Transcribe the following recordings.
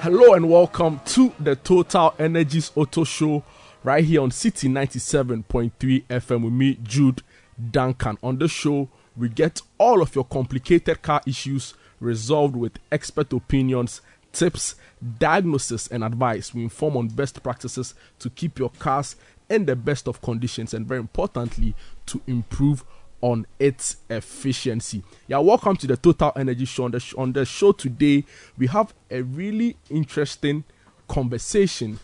Hello and welcome to the Total Energies Auto Show right here on City 97.3 FM with me, Jude Duncan. On the show, we get all of your complicated car issues resolved with expert opinions, tips, diagnosis, and advice. We inform on best practices to keep your cars in the best of conditions and, very importantly, to improve on its efficiency. Yeah, welcome to the Total Energy Show. On the show today, we have a really interesting conversation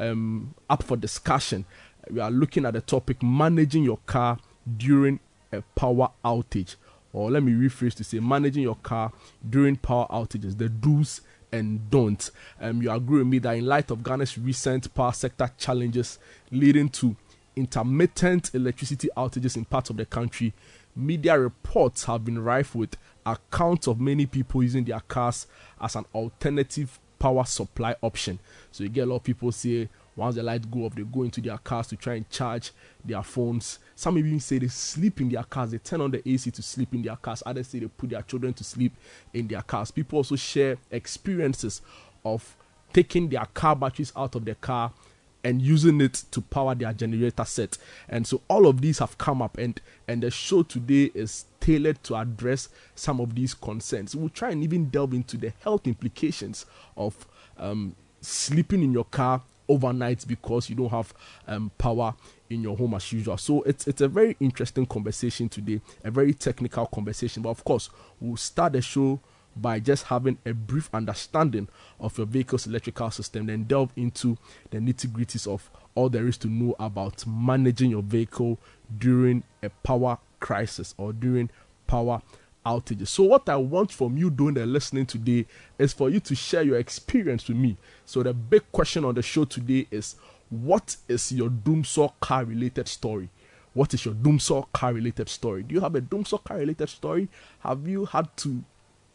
up for discussion. We are looking at the topic managing your car during a power outage, or let me rephrase to say managing your car during power outages, the do's and don'ts. You agree with me that in light of Ghana's recent power sector challenges leading to intermittent electricity outages in parts of the country, media reports have been rife with accounts of many people using their cars as an alternative power supply option. So you get a lot of people say once the lights go off, they go into their cars to try and charge their phones. Some even say they sleep in their cars. They turn on the AC to sleep in their cars. Others say they put their children to sleep in their cars. People also share experiences of taking their car batteries out of their car and using it to power their generator set. And so all of these have come up, and the show today is tailored to address some of these concerns. We'll try and even delve into the health implications of sleeping in your car overnight because you don't have power in your home as usual. So it's a very interesting conversation today, a very technical conversation. But of course, we'll start the show by just having a brief understanding of your vehicle's electrical system, then delve into the nitty-gritties of all there is to know about managing your vehicle during a power crisis or during power outages. So what I want from you doing the listening today is for you to share your experience with me. So the big question on the show today is, what is your Doomsaw car related story? What is your Doomsaw car related story? Do you have a Doomsaw car related story? Have you had to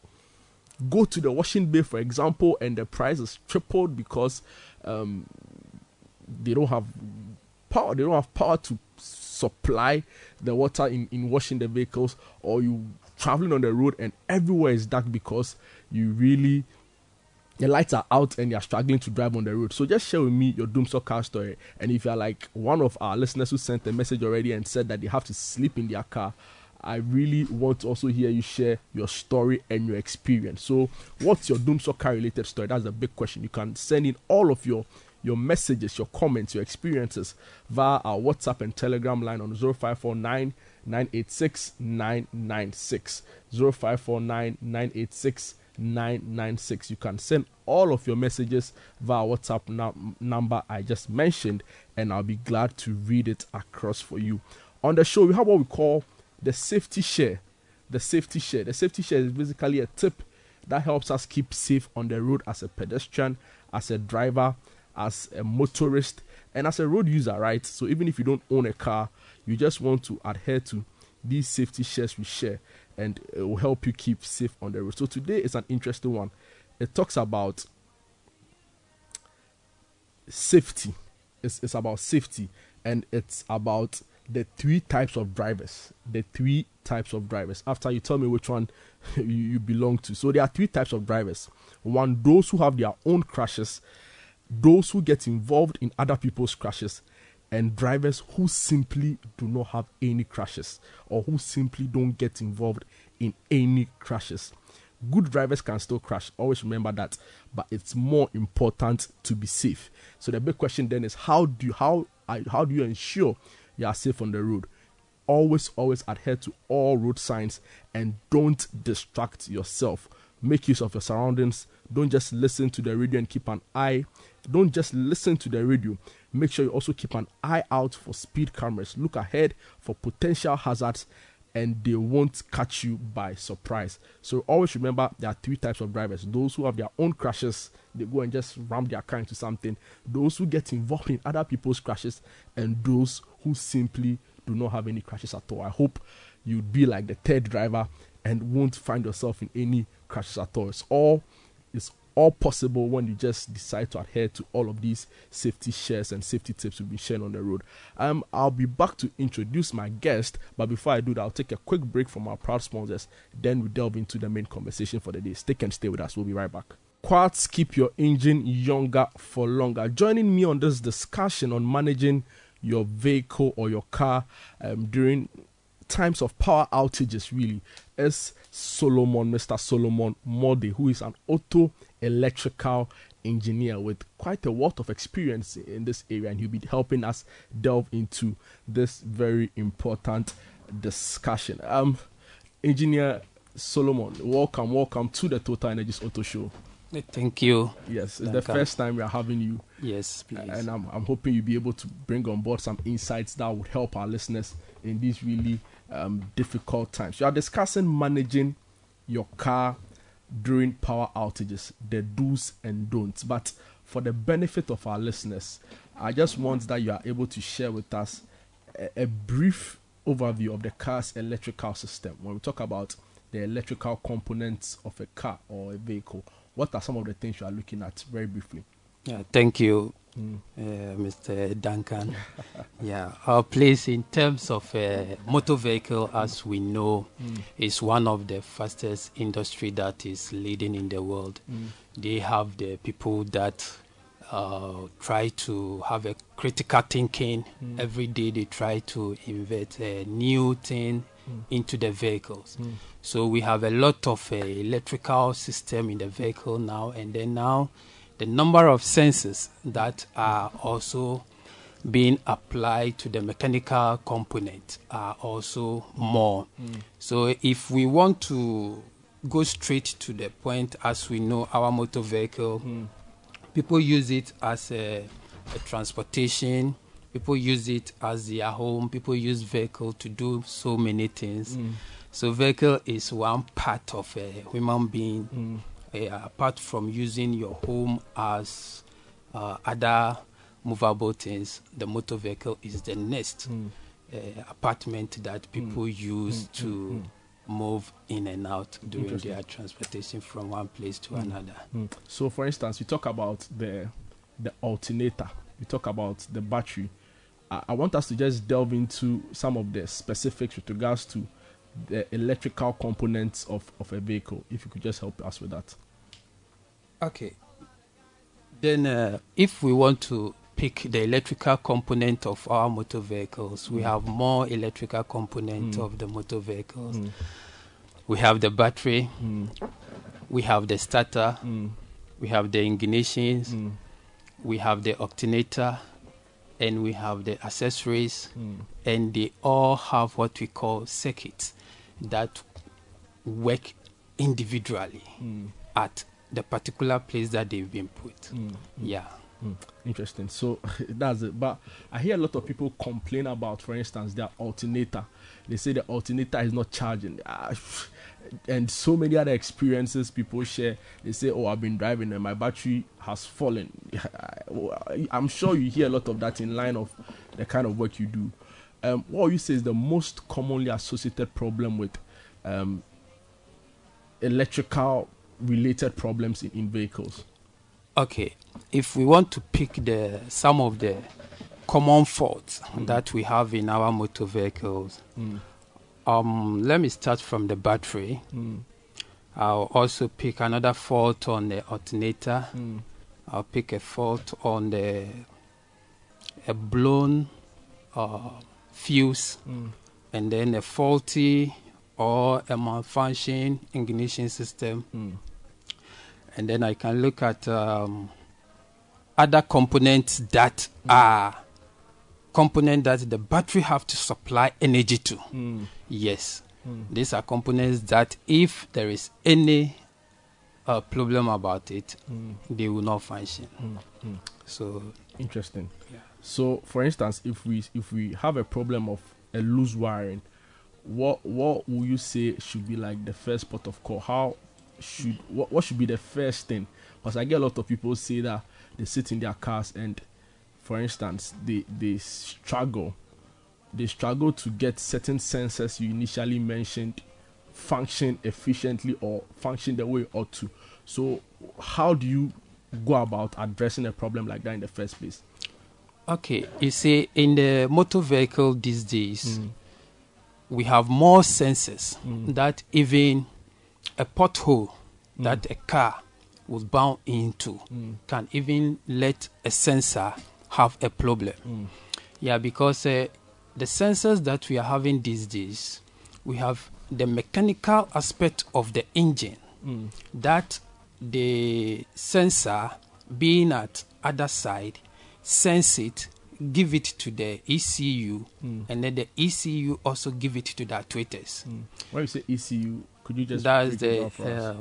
go to the washing bay, for example, and the price is tripled because they don't have power? They don't have power to supply the water in washing the vehicles, or you traveling on the road and everywhere is dark because the lights are out and you're struggling to drive on the road. So just share with me your Doomsaw car story. And if you're like one of our listeners who sent a message already and said that they have to sleep in their car, I really want to also hear you share your story and your experience. So what's your Doomsaw car related story? That's a big question. You can send in all of your messages, your comments, your experiences via our WhatsApp and Telegram line on 0549 986 996. 0549 986 996. You can send all of your messages via WhatsApp number I just mentioned, and I'll be glad to read it across for you. On the show, we have what we call the safety share. The safety share is basically a tip that helps us keep safe on the road as a pedestrian, as a driver, as a motorist, and as a road user, right? So even if you don't own a car, you just want to adhere to these safety shares we share, and it will help you keep safe on the road. So today is an interesting one. It talks about safety. It's about safety, and it's about the three types of drivers. After you tell me which one you belong to. So there are three types of drivers. One, those who have their own crashes, those who get involved in other people's crashes, and drivers who simply do not have any crashes or who simply don't get involved in any crashes. Good drivers can still crash. Always remember that, but it's more important to be safe. So the big question then is, how do you ensure you are safe on the road? Always adhere to all road signs and don't distract yourself. Make use of your surroundings. Don't just listen to the radio and keep an eye. Don't just listen to the radio. Make sure you also keep an eye out for speed cameras. Look ahead for potential hazards, and they won't catch you by surprise. So always remember there are three types of drivers. Those who have their own crashes, they go and just ram their car into something. Those who get involved in other people's crashes, and those who simply do not have any crashes at all. I hope you'd be like the third driver and won't find yourself in any crashes at all. It's all possible when you just decide to adhere to all of these safety shares and safety tips we've been sharing on the road. I'll be back to introduce my guest, but before I do that, I'll take a quick break from our proud sponsors. Then we delve into the main conversation for the day. Stay with us. We'll be right back. Quartz keep your engine younger for longer. Joining me on this discussion on managing your vehicle or your car during times of power outages really is Mr. Solomon Morde, who is an auto electrical engineer with quite a lot of experience in this area, and he'll be helping us delve into this very important discussion. Engineer Solomon, welcome to the Total Energies Auto Show. Thank you. Yes, it's the first time we are having you. Yes, please. And I'm hoping you'll be able to bring on board some insights that would help our listeners in these really difficult times. You are discussing managing your car during power outages, the do's and don'ts. But for the benefit of our listeners, I just want that you are able to share with us a brief overview of the car's electrical system. When we talk about the electrical components of a car or a vehicle, what are some of the things you are looking at very briefly? Yeah, thank you, Mr. Duncan. Our place in terms of motor vehicle, as we know, is one of the fastest industry that is leading in the world. They have the people that try to have a critical thinking. Every day they try to invent a new thing into the vehicles. So we have a lot of electrical system in the vehicle now, and then now the number of sensors that are also being applied to the mechanical component are also more. So if we want to go straight to the point, as we know, our motor vehicle, people use it as a transportation. People use it as their home. People use vehicle to do so many things. So vehicle is one part of a human being. Apart from using your home as other movable things, the motor vehicle is the next apartment that people use to move in and out during their transportation from one place to another. So, for instance, you talk about the alternator. You talk about the battery. I want us to just delve into some of the specifics with regards to the electrical components of a vehicle. If you could just help us with that. Okay. Then if we want to pick the electrical component of our motor vehicles, we have more electrical component of the motor vehicles. We have the battery, we have the starter, we have the ignitions, we have the alternator, and we have the accessories, and they all have what we call circuits that work individually at the particular place that they've been put. Interesting. So that's it. But I hear a lot of people complain about, for instance, their alternator. They say the alternator is not charging. And so many other experiences people share. They say, oh, I've been driving and my battery has fallen. I'm sure you hear a lot of that in line of the kind of work you do. What you say is the most commonly associated problem with electrical related problems in vehicles? Okay, if we want to pick some of the common faults that we have in our motor vehicles, let me start from the battery. I'll also pick another fault on the alternator. I'll pick a fault on a blown fuse, and then a faulty or a malfunction ignition system. And then I can look at other components that are components that the battery have to supply energy to. Yes, these are components that if there is any problem about it, they will not function. So interesting. Yeah. So, for instance, if we have a problem of a loose wiring, what will you say should be like the first port of call? What should be the first thing? Because I get a lot of people say that they sit in their cars and, for instance, they struggle to get certain sensors you initially mentioned function efficiently or function the way it ought to. So how do you go about addressing a problem like that in the first place? Okay, you see, in the motor vehicle these days, we have more sensors that even a pothole that a car will bound into can even let a sensor have a problem. Yeah, because the sensors that we are having these days, we have the mechanical aspect of the engine that the sensor being at other side sense it, give it to the ECU, and then the ECU also give it to the actuators. When you say ECU, could you just that's break it down the for us?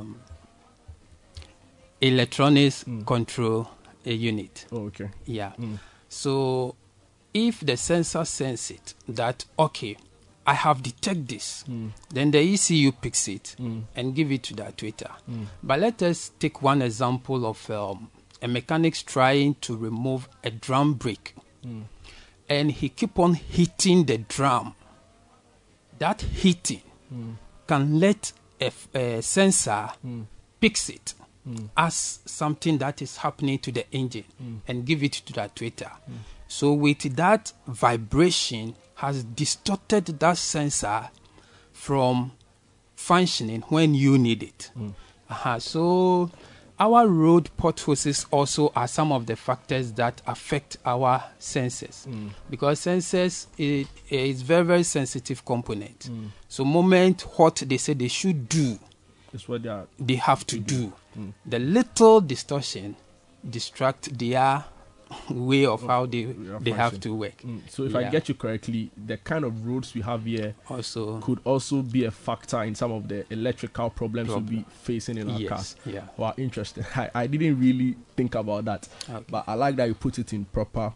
electronics control unit. Oh, okay. Yeah. So if the sensor sense it that okay, I have detected this, then the ECU picks it and give it to the actuator. But let us take one example of a mechanic's trying to remove a drum brake, and he keep on hitting the drum. That hitting can let a sensor picks it as something that is happening to the engine and give it to the actuator. So with that vibration has distorted that sensor from functioning when you need it. So our road potholes also are some of the factors that affect our sensors, because sensors is very, very sensitive component. So moment what they say they should do, It's what they have to do. The little distortion distract their way of how they have to work. So if I get you correctly, the kind of roads we have here Also could also be a factor in some of the electrical problems we'll be facing in our cars. Yeah. Wow, interesting. I didn't really think about that, but I like that you put it in proper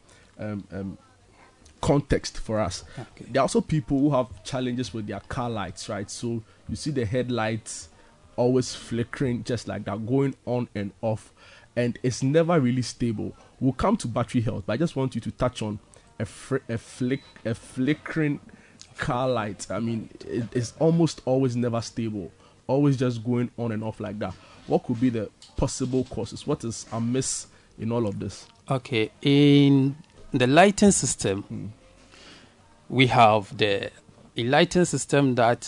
context for us. Okay. There are also people who have challenges with their car lights, right? So you see the headlights always flickering just like that, going on and off, and it's never really stable. We'll come to battery health, but I just want you to touch on a flickering car light. I mean, it's almost always never stable, always just going on and off like that. What could be the possible causes? What is amiss in all of this? Okay, in the lighting system, we have the lighting system that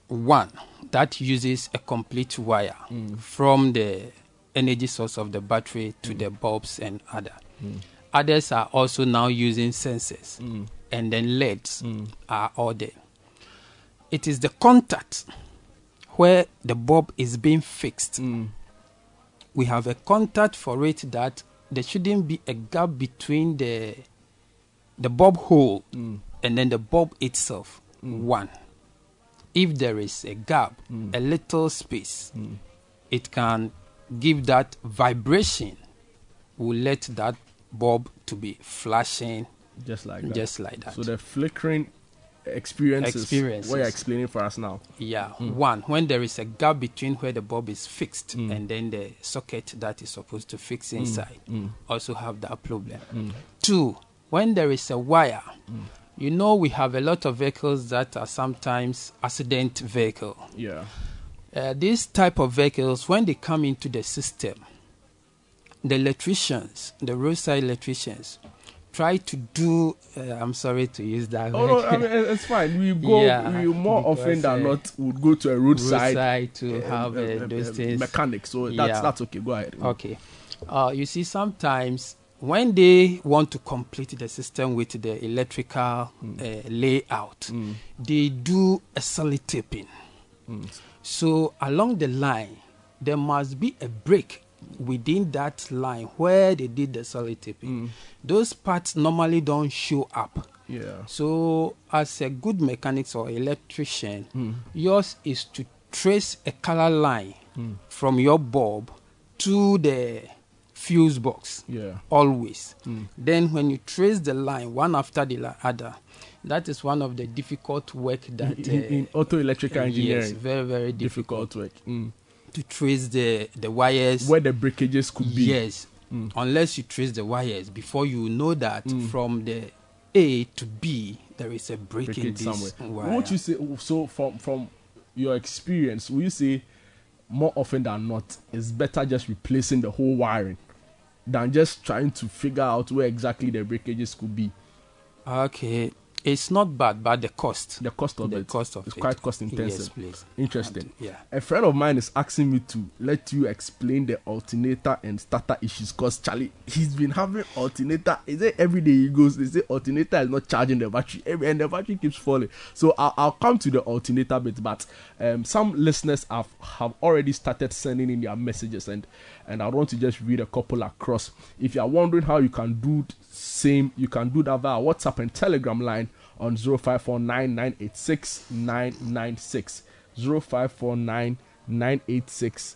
uses a complete wire from the energy source of the battery to the bulbs and other. Others are also now using sensors, and then LEDs are all there. It is the contact where the bulb is being fixed. We have a contact for it that there shouldn't be a gap between the bulb hole and then the bulb itself. One. If there is a gap, a little space, it can give that vibration, will let that bulb to be flashing just like that. So the flickering experiences what you're explaining for us now. Yeah. One, when there is a gap between where the bulb is fixed and then the socket that is supposed to fix inside, also have that problem. Two, when there is a wire, you know we have a lot of vehicles that are sometimes accident vehicle. Yeah. These type of vehicles, when they come into the system, the electricians, the roadside electricians, try to do. I'm sorry to use that. Oh no, I mean it's fine. We go. We more often than not would go to a roadside to have those things. Mechanics. So that's okay. Go ahead. Okay. You see, sometimes when they want to complete the system with the electrical layout, they do a sellotaping. So along the line, there must be a break within that line where they did the sellotaping. Those parts normally don't show up. Yeah. So as a good mechanic or electrician, yours is to trace a color line from your bulb to the fuse box. Yeah. Always. Then when you trace the line one after the other, that is one of the difficult work that in auto electrical engineering. Yes, very, very difficult work. To trace the wires where the breakages could be. Yes. Unless you trace the wires before you know that from the A to B there is a break in this somewhere. Wire. What you say? So from your experience, will you say more often than not it's better just replacing the whole wiring than just trying to figure out where exactly the breakages could be? Okay. It's not bad, but the cost. The cost of it. It's quite cost intensive. Yes, please. Interesting. Yeah. A friend of mine is asking me to let you explain the alternator and starter issues, because Charlie, he's been having alternator. Is it every day he goes, they say alternator is not charging the battery, and the battery keeps falling. So I'll come to the alternator bit, but some listeners have already started sending in their messages, and I want to just read a couple across. If you are wondering how you can do same, you can do that via WhatsApp and Telegram line on 0549 986 996. 0549 986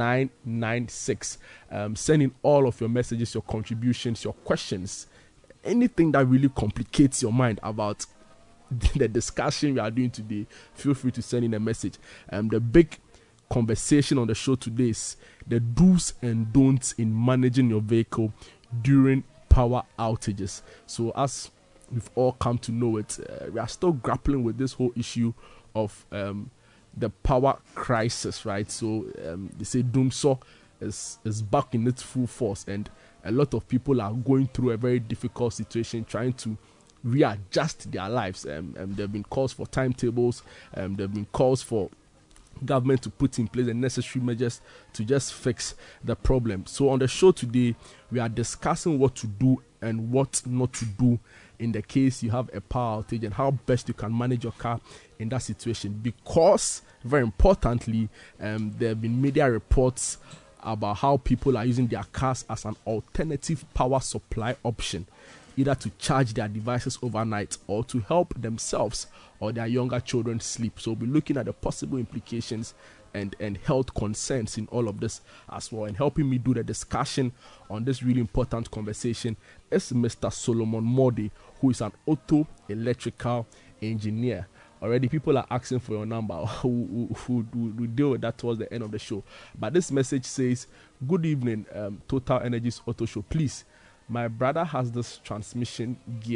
996. Send in all of your messages, your contributions, your questions, anything that really complicates your mind about the discussion we are doing today. Feel free to send in a message. The big conversation on the show today is the do's and don'ts in managing your vehicle during power outages. So as we've all come to know it, we are still grappling with this whole issue of the power crisis, right? So they say Doomsaw is back in its full force, and a lot of people are going through a very difficult situation, trying to readjust their lives. There have been calls for timetables, there have been calls for government to put in place the necessary measures to just fix the problem. So on the show today, we are discussing what to do and what not to do in the case you have a power outage, and how best you can manage your car in that situation. Because, very importantly, there have been media reports about how people are using their cars as an alternative power supply option, either to charge their devices overnight or to help themselves or their younger children sleep. So we'll be looking at the possible implications and health concerns in all of this as well. And helping me do the discussion on this really important conversation is Mr. Solomon Morde, who is an auto electrical engineer. Already people are asking for your number. Who deal with that towards the end of the show. But this message says, good evening, Total Energies Auto Show. Please, my brother has this transmission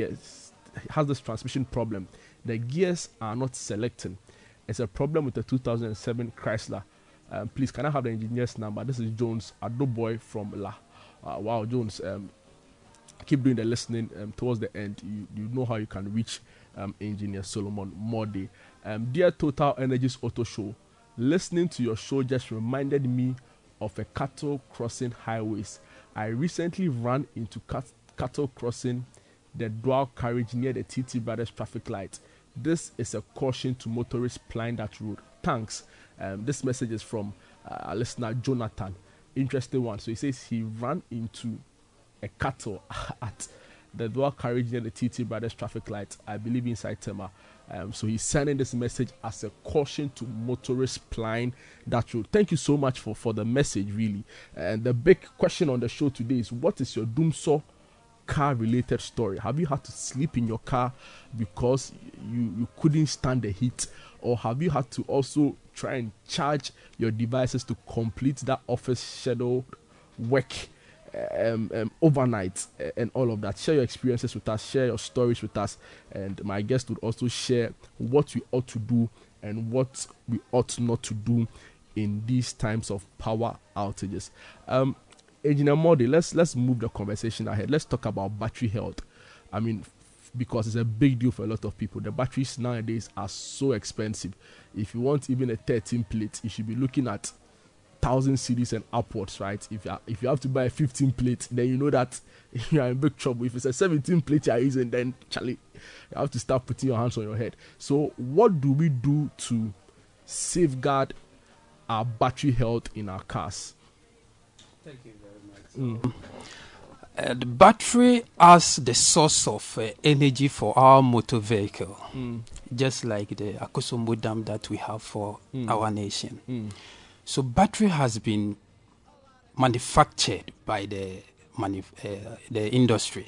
problem. The gears are not selecting. It's a problem with the 2007 Chrysler. Please, can I have the engineer's number? This is Jones Adoboy from La. Wow, Jones, keep doing the listening towards the end. You know how you can reach Engineer Solomon Morde. Dear Total Energies Auto Show, listening to your show just reminded me of a cattle crossing highways. I recently ran into cattle crossing the dual carriage near the TT Brothers traffic light. This is a caution to motorists plying that road. Thanks. This message is from our listener Jonathan. Interesting one. So he says he ran into a cattle at the dual carriage near the TT Brothers traffic light, I believe inside Tema. So he's sending this message as a caution to motorists plying that road. Thank you so much for the message, really. And the big question on the show today is, what is your Doomsaw car related story? Have you had to sleep in your car because you couldn't stand the heat, or have you had to also try and charge your devices to complete that office scheduled work overnight and all of that? Share your experiences with us, share your stories with us, and my guest would also share what we ought to do and what we ought not to do in these times of power outages. Engineer Morde, let's move the conversation ahead. Let's talk about battery health. I mean, because it's a big deal for a lot of people. The batteries nowadays are so expensive. If you want even a 13 plate, you should be looking at 1,000 cedis and upwards, right? If you have to buy a 15 plate, then you know that you are in big trouble. If it's a 17 plate you are using, then Charlie, you have to start putting your hands on your head. So what do we do to safeguard our battery health in our cars? Thank you very much. The battery as the source of energy for our motor vehicle, just like the Akosombo Dam that we have for our nation. So battery has been manufactured by the industry.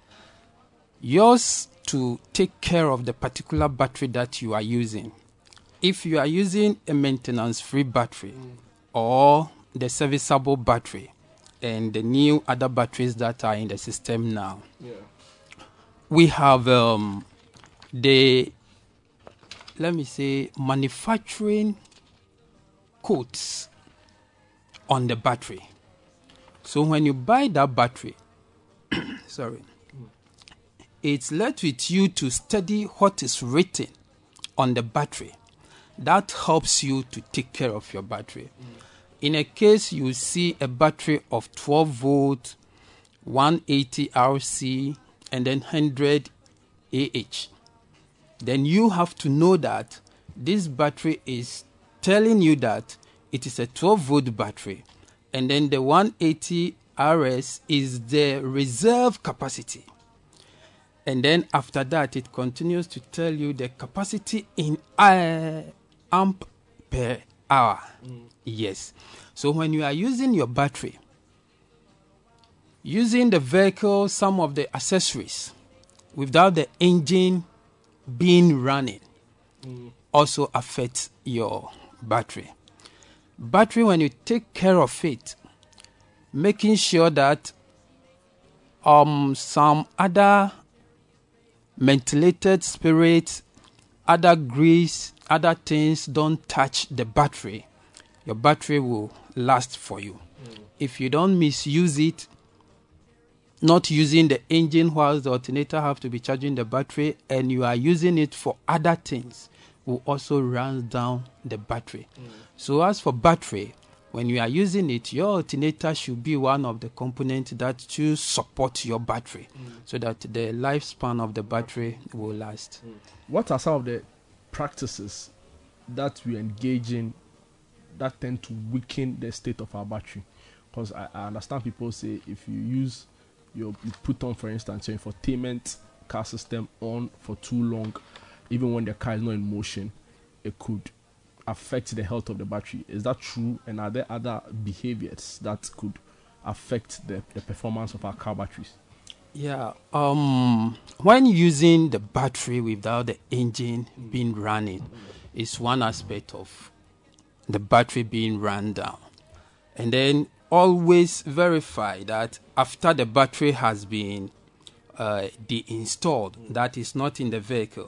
Yours to take care of the particular battery that you are using. If you are using a maintenance-free battery or the serviceable battery and the new other batteries that are in the system now, we have the, let me say, manufacturing codes on the battery. So when you buy that battery, it's left with you to study what is written on the battery. That helps you to take care of your battery. In a case you see a battery of 12 volt, 180 RC, and then 100 AH, then you have to know that this battery is telling you that it is a 12 volt battery, and then the 180 RS is the reserve capacity. And then after that, it continues to tell you the capacity in amp per hour. Yes. So when you are using your battery, using the vehicle, some of the accessories, without the engine being running, also affects your battery. Battery, when you take care of it, making sure that some other methylated spirits, other grease, other things don't touch the battery, your battery will last for you. If you don't misuse it, not using the engine whilst the alternator have to be charging the battery, and you are using it for other things, will also run down the battery. So as for battery, when you are using it, your alternator should be one of the components that should support your battery, so that the lifespan of the battery will last. What are some of the practices that we engage in that tend to weaken the state of our battery? Because I understand people say if you put on, for instance, your infotainment car system on for too long, even when the car is not in motion, it could affect the health of the battery. Is that true? And are there other behaviors that could affect the performance of our car batteries? Yeah. When using the battery without the engine being running, is one aspect of the battery being run down. And then always verify that after the battery has been deinstalled, that is not in the vehicle,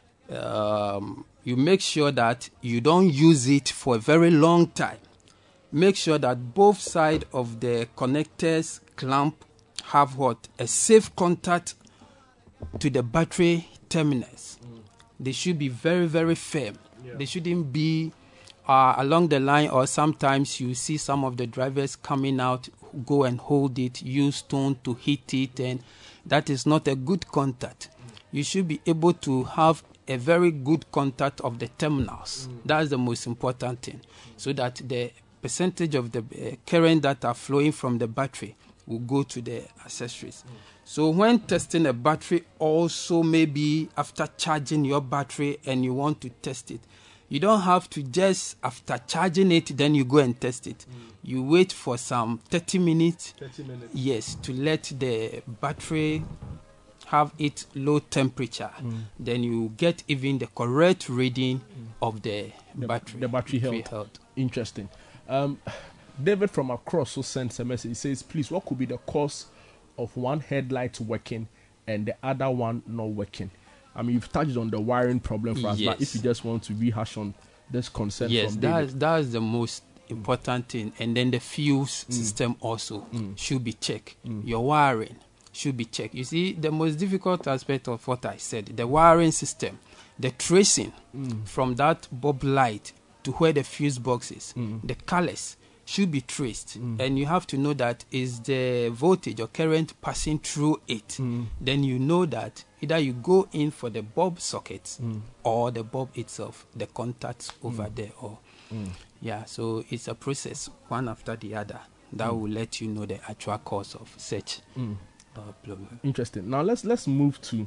you make sure that you don't use it for a very long time. Make sure that both sides of the connectors clamp have a safe contact to the battery terminals. They should be very, very firm. They shouldn't be along the line, or sometimes you see some of the drivers coming out, go and hold it, use stone to hit it, and that is not a good contact. You should be able to have a very good contact of the terminals. That's the most important thing, so that the percentage of the current that are flowing from the battery will go to the accessories. So when testing a battery, also maybe after charging your battery and you want to test it, you don't have to just after charging it then you go and test it. You wait for some 30 minutes. 30 minutes. Yes, to let the battery have its low temperature. Then you get even the correct reading of the battery. The battery health. Interesting. David from across who sends a message. He says, please, what could be the cause of one headlight working and the other one not working? I mean, you've touched on the wiring problem for us, but if you just want to rehash on this concern from David. That's the most important thing. And then the fuse system also should be checked. Your wiring should be checked. You see, the most difficult aspect of what I said, the wiring system, the tracing from that bulb light to where the fuse box is, the colors should be traced, and you have to know that is the voltage or current passing through it. Then you know that either you go in for the bulb sockets or the bulb itself, the contacts over there. Or so it's a process, one after the other, that will let you know the actual cause of such problem. Interesting. Now let's move to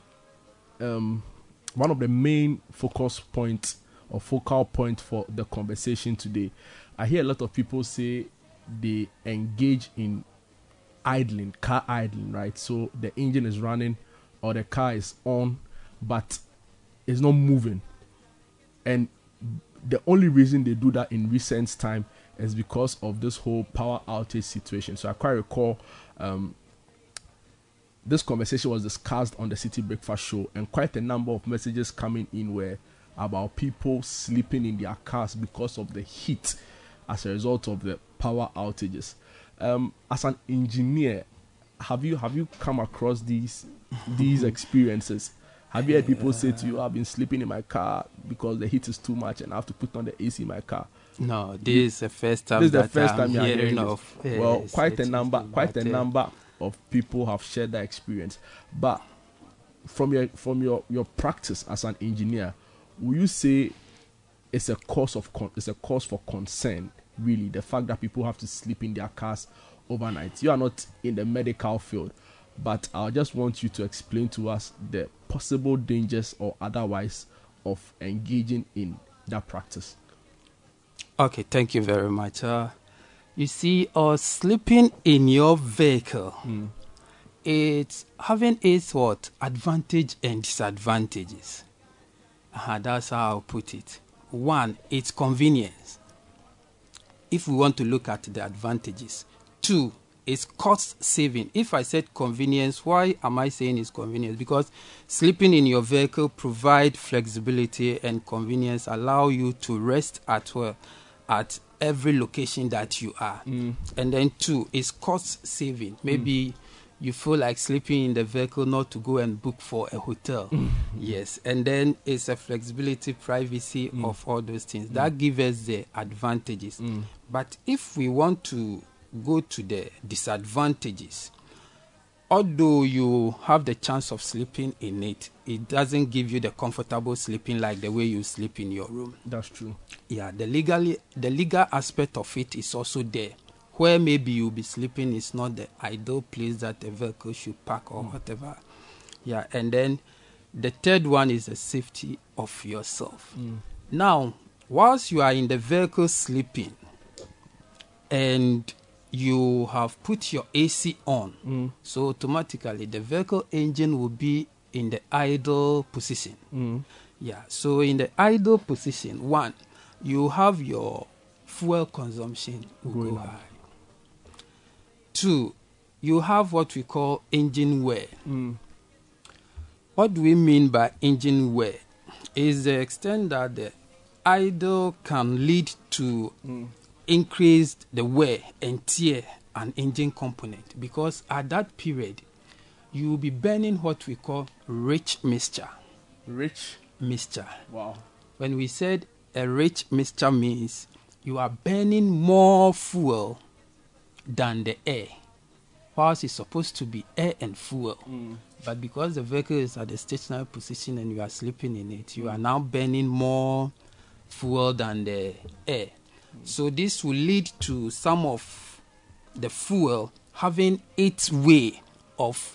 one of the main focus points or focal point for the conversation today. I hear a lot of people say they engage in idling, car idling, right? So the engine is running or the car is on, but it's not moving. And the only reason they do that in recent time is because of this whole power outage situation. So I quite recall this conversation was discussed on the City Breakfast Show, and quite a number of messages coming in were about people sleeping in their cars because of the heat as a result of the power outages. As an engineer, have you come across these experiences? Have you heard people say to you, "I've been sleeping in my car because the heat is too much and I have to put on the AC in my car"? No, this is the first time. This is the that first I'm time you're hearing of. Well, quite a number but, of people have shared that experience. But from your practice as an engineer, will you say it's a cause for concern? Really, the fact that people have to sleep in their cars overnight. You are not in the medical field, but I just want you to explain to us the possible dangers or otherwise of engaging in that practice. Okay, thank you very much. You see, sleeping in your vehicle, it's having its advantage and disadvantages. That's how I'll put it. One, it's convenience, if we want to look at the advantages. Two, it's cost saving. If I said convenience, why am I saying it's convenience? Because sleeping in your vehicle provide flexibility and convenience, allow you to rest at every location that you are. And then two, it's cost saving. Maybe you feel like sleeping in the vehicle, not to go and book for a hotel. Yes. And then it's a flexibility, privacy of all those things. That gives us the advantages. But if we want to go to the disadvantages, although you have the chance of sleeping in it, it doesn't give you the comfortable sleeping like the way you sleep in your room. That's true. Yeah, the legal aspect of it is also there, where maybe you'll be sleeping is not the ideal place that a vehicle should park or whatever. Yeah, and then the third one is the safety of yourself. Now, whilst you are in the vehicle sleeping and you have put your AC on, so automatically the vehicle engine will be in the idle position. Yeah, so in the idle position, one, you have your fuel consumption will go high. Two, you have what we call engine wear. What do we mean by engine wear? Is the extent that the idle can lead to increased the wear and tear an engine component, because at that period you will be burning what we call rich mixture. Rich mixture. Wow. When we said a rich mixture, means you are burning more fuel than the air, whilst it's supposed to be air and fuel. But because the vehicle is at a stationary position and you are sleeping in it, you are now burning more fuel than the air. So this will lead to some of the fuel having its way of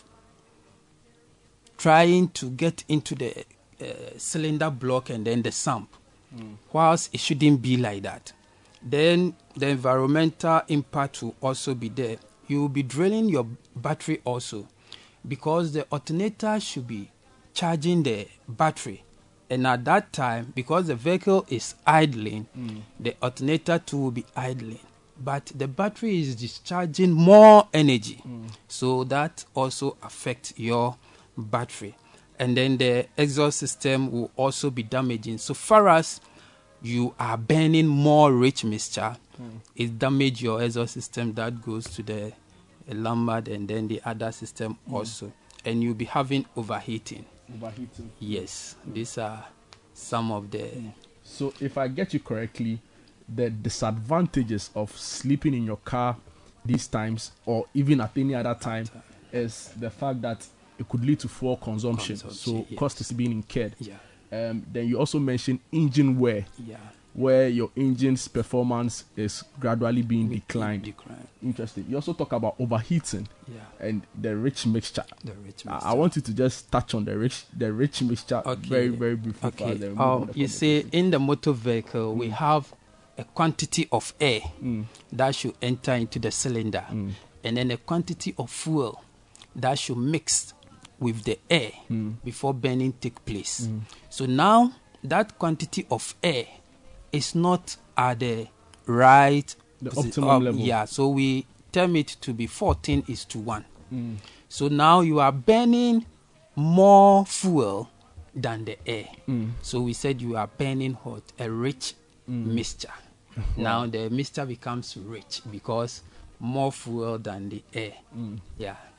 trying to get into the cylinder block and then the sump, whilst it shouldn't be like that. Then the environmental impact will also be there. You will be draining your battery also, because the alternator should be charging the battery. And at that time, because the vehicle is idling, the alternator too will be idling. But the battery is discharging more energy. So that also affects your battery. And then the exhaust system will also be damaging. So far as you are burning more rich mixture, it damages your exhaust system that goes to the Lambert and then the other system also. And you'll be having overheating. Yes, these are some of the... So if I get you correctly, the disadvantages of sleeping in your car these times, or even at any other time, is the fact that it could lead to fuel consumption. So yes. Cost is being incurred. Then you also mentioned engine wear, where your engine's performance is gradually being declined. Interesting. You also talk about overheating and the rich mixture. I want you to just touch on the rich mixture very, very briefly. You see, in the motor vehicle, we have a quantity of air that should enter into the cylinder, and then a quantity of fuel that should mix with the air before burning take place. So now that quantity of air is not at the right optimum level. Yeah, so we term it to be 14:1. So now you are burning more fuel than the air. So we said you are burning a rich mixture. Now the mixture becomes rich because more fuel than the air.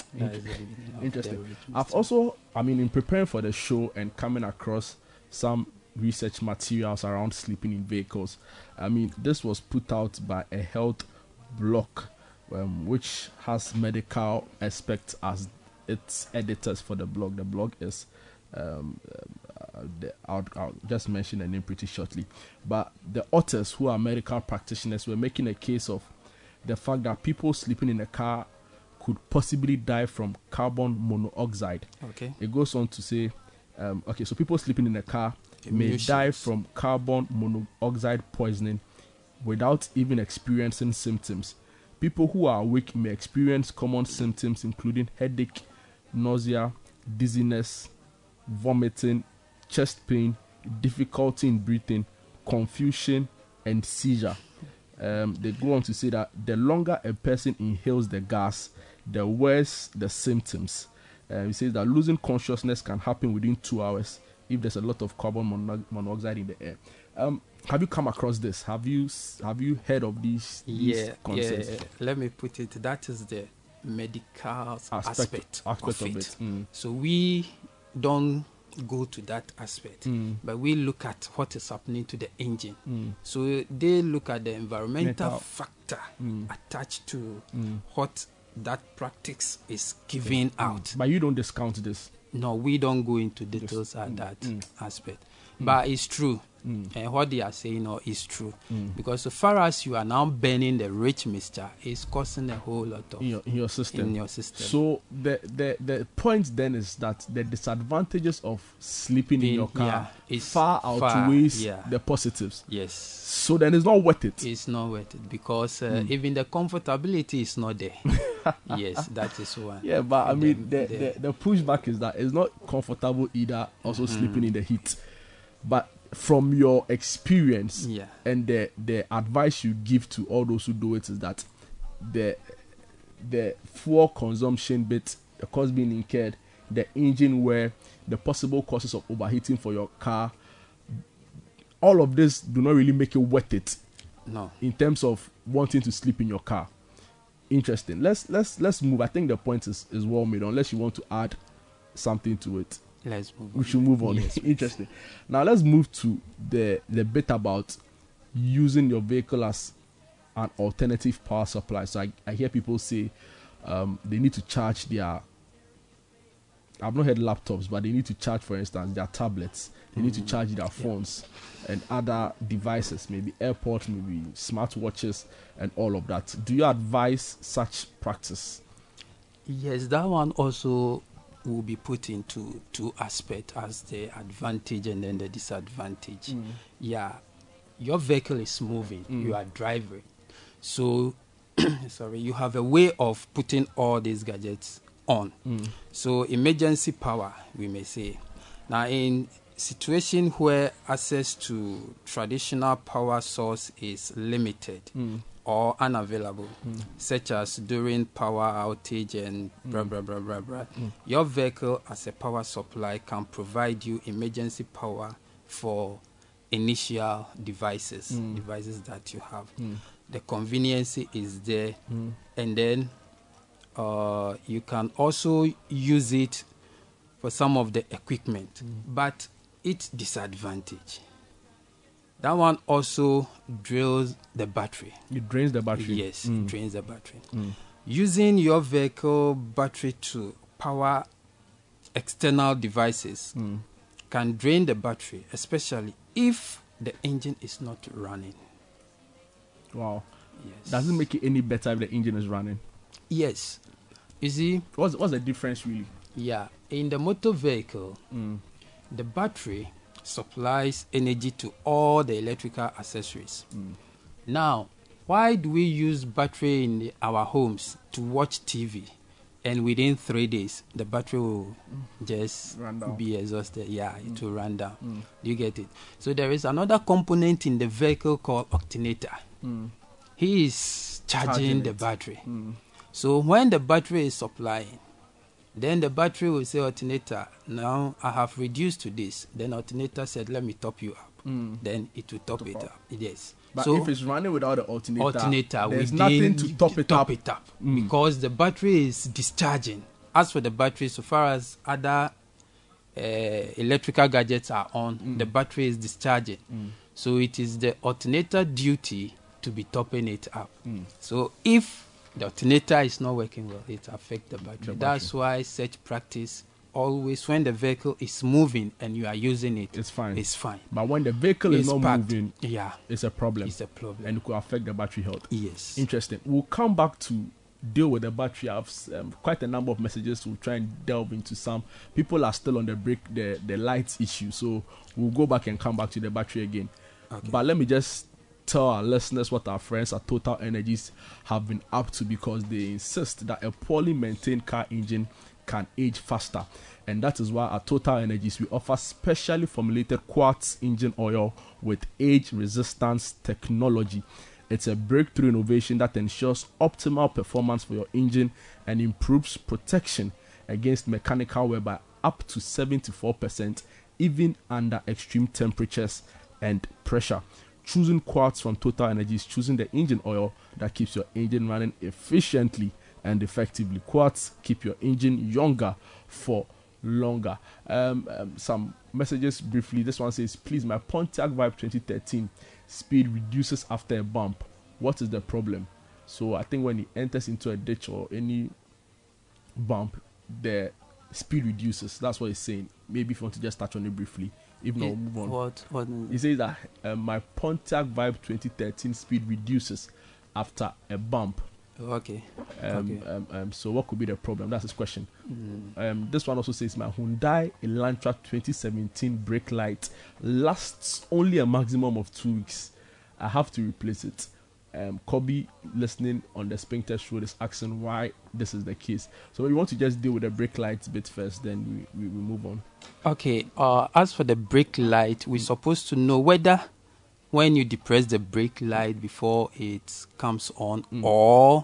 That is the meaning of Interesting. the rich I've Mister. also, I mean, in preparing for the show and coming across some research materials around sleeping in vehicles, I mean, this was put out by a health blog, which has medical aspects as its editors for the blog. The blog is, I'll just mention the name pretty shortly. But the authors, who are medical practitioners, were making a case of the fact that people sleeping in a car could possibly die from carbon monoxide. Okay. It goes on to say, so people sleeping in a car may Emissions. die from carbon monoxide poisoning without even experiencing symptoms. People who are awake may experience common symptoms including headache, nausea, dizziness, vomiting, chest pain, difficulty in breathing, confusion, and seizure. They go on to say that the longer a person inhales the gas, the worse the symptoms. He says that losing consciousness can happen within 2 hours if there's a lot of carbon monoxide in the air. Have you come across this? Have you heard of these concepts? Yeah. Let me put it. That is the medical aspect of it. So we don't go to that aspect, but we look at what is happening to the engine. So they look at the environmental factor attached to what that practice is giving out. But you don't discount this. No, we don't go into details at that aspect. But it's true. And what they are saying is true. Because so far as you are now burning the rich mixture, it's causing a whole lot of in your system. In your system. So the point then is that the disadvantages of sleeping in your car far outweighs the positives. Yes. So then it's not worth it. It's not worth it because even the comfortability is not there. Yes, that is one. Yeah, but I mean the pushback is that it's not comfortable either. Also sleeping in the heat, but from your experience and the advice you give to all those who do it is that the fuel consumption bit, the cost being incurred, the engine wear, the possible causes of overheating for your car, all of this do not really make it worth it. No. In terms of wanting to sleep in your car. Interesting. Let's move. I think the point is well made, unless you want to add something to it. Let's move on. We should move on. Yes, Interesting. Now let's move to the bit about using your vehicle as an alternative power supply. So I hear people say they need to charge their, I've not heard laptops, but they need to charge, for instance, their tablets. They need to charge their phones and other devices, maybe AirPods, maybe smartwatches, and all of that. Do you advise such practice? Yes, that one also will be put into two aspects as the advantage and then the disadvantage. Yeah, your vehicle is moving, you are driving. So, you have a way of putting all these gadgets on. So, emergency power, we may say. Now, in situation where access to traditional power source is limited or unavailable, such as during power outage and blah, blah, blah, blah, blah, your vehicle as a power supply can provide you emergency power for initial devices that you have. The convenience is there, and then you can also use it for some of the equipment, but its disadvantage. That one also drains the battery. It drains the battery. Yes, it drains the battery. Using your vehicle battery to power external devices can drain the battery, especially if the engine is not running. Wow. Yes. Does it make it any better if the engine is running? Yes. You see? What's the difference really? Yeah. In the motor vehicle, the battery supplies energy to all the electrical accessories. Now, why do we use battery in our homes to watch TV? And within 3 days, the battery will just be exhausted. Yeah, it will run down. Do you get it? So there is another component in the vehicle called alternator. He is charging the battery. So when the battery is supplying, then the battery will say, alternator, now I have reduced to this. Then alternator said, let me top you up. Then it will top it up. Yes. But so if it's running without the alternator, there's within, nothing to top it up. Because the battery is discharging as for the battery, so far as other electrical gadgets are on, the battery is discharging. So it is the alternator duty to be topping it up. So if the alternator is not working well, it affects the battery. That's why such practice, always when the vehicle is moving and you are using it, it's fine. It's fine. But when the vehicle is not packed. moving, it's a problem. It's a problem. And it could affect the battery health. Yes. Interesting. We'll come back to deal with the battery. I have quite a number of messages. We'll try and delve into some. People are still on the lights issue. So we'll go back and come back to the battery again. Okay. But let me just tell our listeners what our friends at Total Energies have been up to, because they insist that a poorly maintained car engine can age faster. And that is why at Total Energies we offer specially formulated quartz engine oil with age resistance technology. It's a breakthrough innovation that ensures optimal performance for your engine and improves protection against mechanical wear by up to 74%, even under extreme temperatures and pressure. Choosing quartz from Total Energies, choosing the engine oil that keeps your engine running efficiently and effectively. Quartz keep your engine younger for longer. Some messages briefly. This one says, please, my Pontiac Vibe 2013 speed reduces after a bump. What is the problem? So I think when it enters into a ditch or any bump, the speed reduces. That's what it's saying. Maybe if you want to just touch on it briefly. If not, move on. What? It says that my Pontiac Vibe 2013 speed reduces after a bump. Okay. So what could be the problem? That's his question. This one also says my Hyundai Elantra 2017 brake light lasts only a maximum of 2 weeks. I have to replace it. Kobe, listening on the Spring Test Road, is asking why this is the case. So we want to just deal with the brake lights bit first, then we move on. Okay. As for the brake light, we're supposed to know whether when you depress the brake light before it comes on, or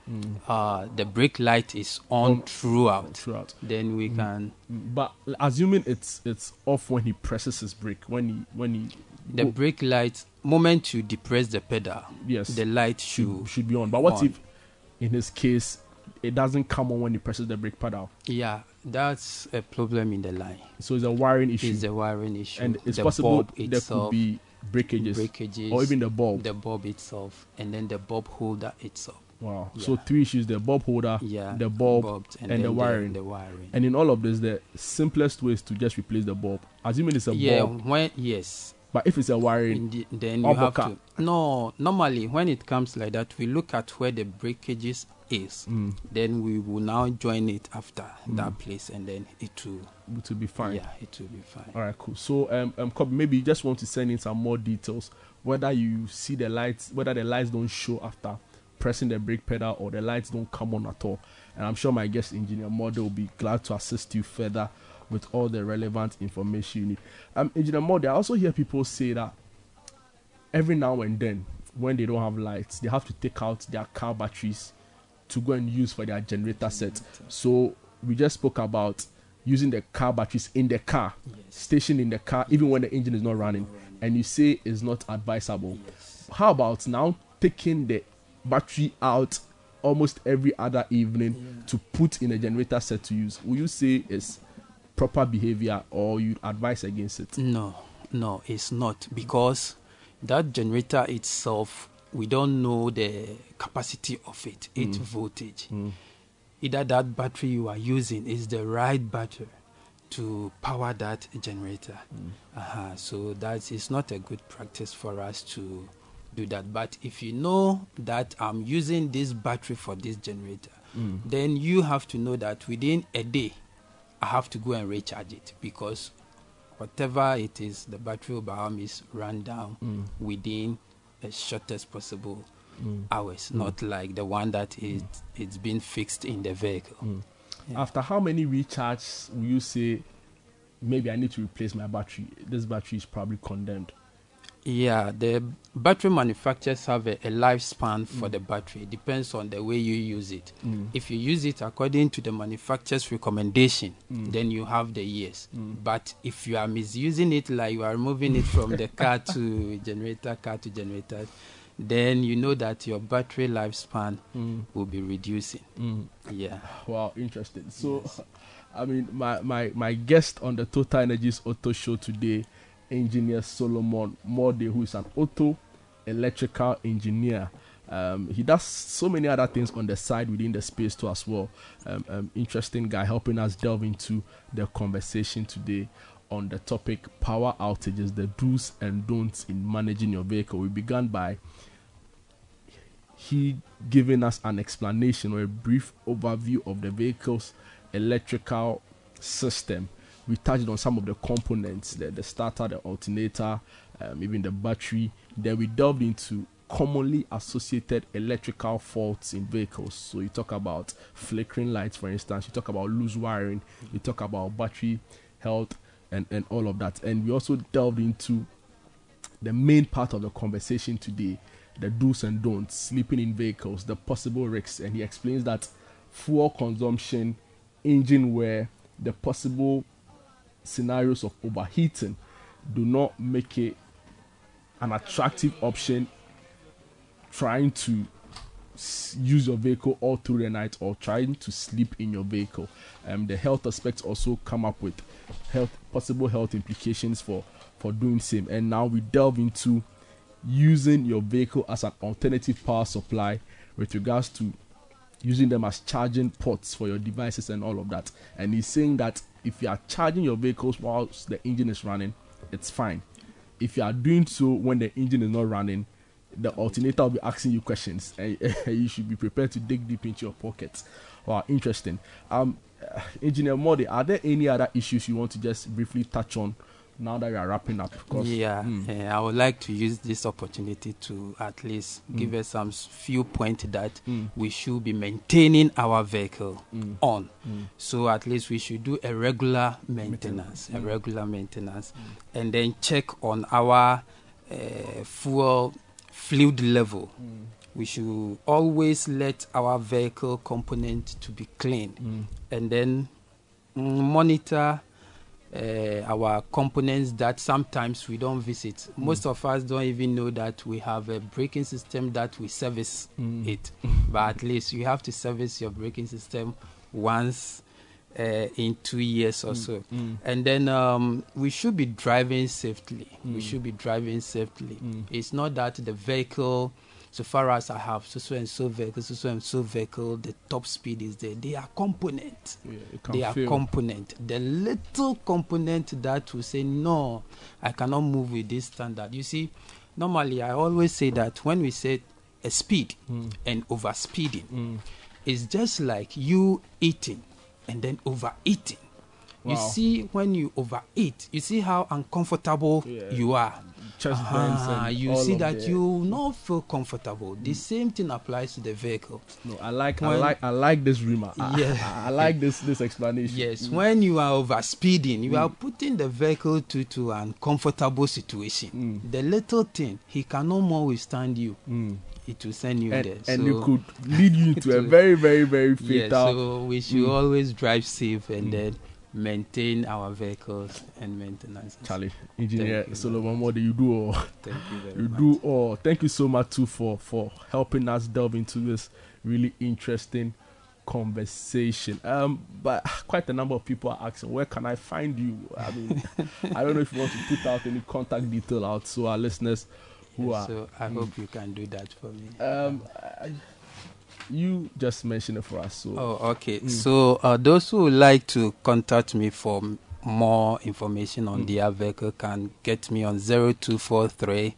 the brake light is on throughout. Then we can. But assuming it's off when he presses his brake, when he the brake light, moment you depress the pedal, yes, the light should be on. But what if, in his case, it doesn't come on when he presses the brake pedal? Yeah, that's a problem in the line. So it's a wiring issue. It's a wiring issue. And it's possible there could be breakages, or even the bulb. The bulb itself, and then the bulb holder itself. Wow. Yeah. So 3 issues: the bulb holder, the bulb, and the wiring. And in all of this, the simplest way is to just replace the bulb. Assuming it's a bulb. Yes. But if it's a wiring, then you have to. No, normally when it comes like that, we look at where the breakages is. Then we will now join it after that place, and then it will be fine. Yeah, it will be fine. All right, cool. So, Kobe, maybe you just want to send in some more details, whether you see the lights, whether the lights don't show after pressing the brake pedal, or the lights don't come on at all. And I'm sure my guest engineer Mode will be glad to assist you further with all the relevant information you need. Engineer Mode, I also hear people say that every now and then, when they don't have lights, they have to take out their car batteries to go and use for their generator set. So we just spoke about using the car batteries in the car, stationed in the car, even when the engine is not running, and you say it's not advisable. How about now taking the battery out almost every other evening to put in a generator set to use? Will you say it's proper behavior, or you advise against it? No, it's not, because that generator itself, we don't know the capacity of it, its voltage. Either that battery you are using is the right battery to power that generator. So that is not a good practice for us to do that. But if you know that I'm using this battery for this generator, then you have to know that within a day I have to go and recharge it, because whatever it is, the battery will by all means run down within the shortest possible hours, not like the one that it's been fixed in the vehicle. After how many recharges will you say, maybe I need to replace my battery? This battery is probably condemned. Yeah, the battery manufacturers have a lifespan for the battery. It depends on the way you use it. If you use it according to the manufacturer's recommendation, then you have the years. But if you are misusing it, like you are moving it from the car to generator, then you know that your battery lifespan will be reducing. Yeah. Wow, interesting. So, yes. I mean, my guest on the Total Energies Auto Show today, Engineer Solomon Morde, who is an auto electrical engineer. He does so many other things on the side within the space too as well. Interesting guy, helping us delve into the conversation today on the topic power outages, the do's and don'ts in managing your vehicle. We began by he giving us an explanation or a brief overview of the vehicle's electrical system. We touched on some of the components, the starter, the alternator, even the battery. Then we delved into commonly associated electrical faults in vehicles. So you talk about flickering lights, for instance. You talk about loose wiring. You talk about battery health and all of that. And we also delved into the main part of the conversation today, the do's and don'ts, sleeping in vehicles, the possible risks. And he explains that fuel consumption, engine wear, the possible scenarios of overheating do not make it an attractive option trying to use your vehicle all through the night or trying to sleep in your vehicle. The health aspects also come up with possible health implications for doing same. And now we delve into using your vehicle as an alternative power supply with regards to using them as charging ports for your devices and all of that. And he's saying that if you are charging your vehicles whilst the engine is running, it's fine. If you are doing so when the engine is not running, the alternator will be asking you questions, and you should be prepared to dig deep into your pockets. Wow, interesting. Engineer Morde, are there any other issues you want to just briefly touch on now that we are wrapping up? I would like to use this opportunity to at least give us some few points that we should be maintaining our vehicle on. So at least we should do a regular maintenance, and then check on our fuel fluid level. We should always let our vehicle component to be clean, and then monitor our components that sometimes we don't visit. Most of us don't even know that we have a braking system that we service it, but at least you have to service your braking system once in 2 years or so. And then we should be driving safely. It's not that the vehicle, so far as I have so and so vehicle, the top speed is there. They are component. The little component that will say, no, I cannot move with this standard. You see, normally I always say that when we say a speed and overspeeding, it's just like you eating and then overeating. Wow. You see, when you overeat, you see how uncomfortable you are. You see that you will not feel comfortable. The same thing applies to the vehicle. No, I like this remark. I like this explanation. Yes, when you are overspeeding, you are putting the vehicle to an uncomfortable situation. The little thing, he cannot more withstand you. It will send you there. And it could lead you into a very, very, very fatal. Yes, so we should always drive safe and then maintain our vehicles and maintenance. Charlie, Engineer Solomon Morde, you do all. Thank you very much. You do all. Thank you so much too for helping us delve into this really interesting conversation. But quite a number of people are asking, where can I find you? I mean, I don't know if you want to put out any contact detail out so our listeners So I hope you can do that for me. You just mentioned it for us. So. Oh, okay. So those who would like to contact me for more information on their vehicle can get me on 0243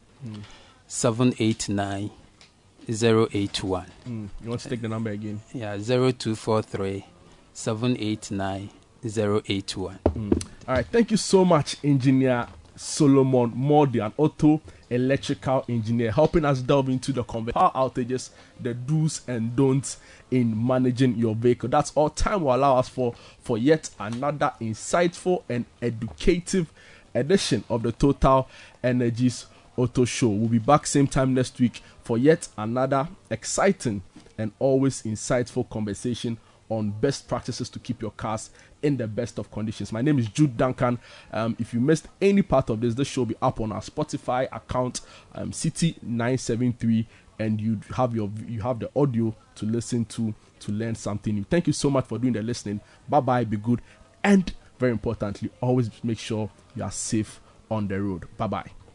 789 081. You want to take the number again? Yeah, 0243 789 081. All right. Thank you so much, Engineer Solomon Morde, an auto electrical engineer, helping us delve into the power outages, the do's and don'ts in managing your vehicle. That's all time will allow us for yet another insightful and educative edition of the Total Energies Auto Show. We'll be back same time next week for yet another exciting and always insightful conversation on best practices to keep your cars in the best of conditions. My name is Jude Duncan. If you missed any part of this show will be up on our Spotify account, City973, and you have the audio to listen to learn something new. Thank you so much for doing the listening. Bye bye, be good, and very importantly, always make sure you are safe on the road. Bye bye.